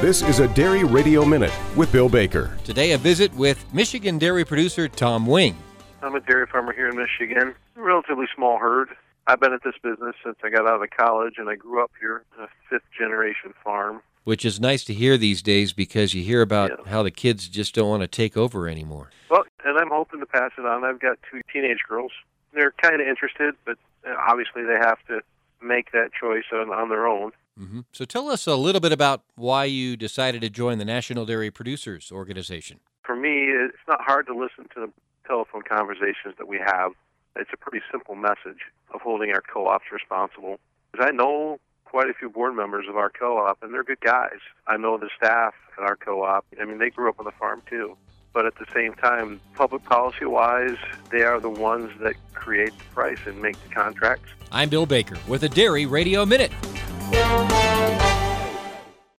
This is a Dairy Radio Minute with Bill Baker. Today, a visit with Michigan dairy producer Tom Wing. I'm a dairy farmer here in Michigan, a relatively small herd. I've been at this business since I got out of college, and I grew up here, a fifth-generation farm. Which is nice to hear these days because you hear about how the kids just don't want to take over anymore. Well, and I'm hoping to pass it on. I've got two teenage girls. They're kind of interested, but obviously they have to make that choice on their own. Mm-hmm. So tell us a little bit about why you decided to join the National Dairy Producers Organization. For me, it's not hard to listen to the telephone conversations that we have. It's a pretty simple message of holding our co-ops responsible. Because I know quite a few board members of our co-op, and they're good guys. I know the staff at our co-op. I mean, they grew up on the farm too. But at the same time, public policy-wise, they are the ones that create the price and make the contracts. I'm Bill Baker with a Dairy Radio Minute.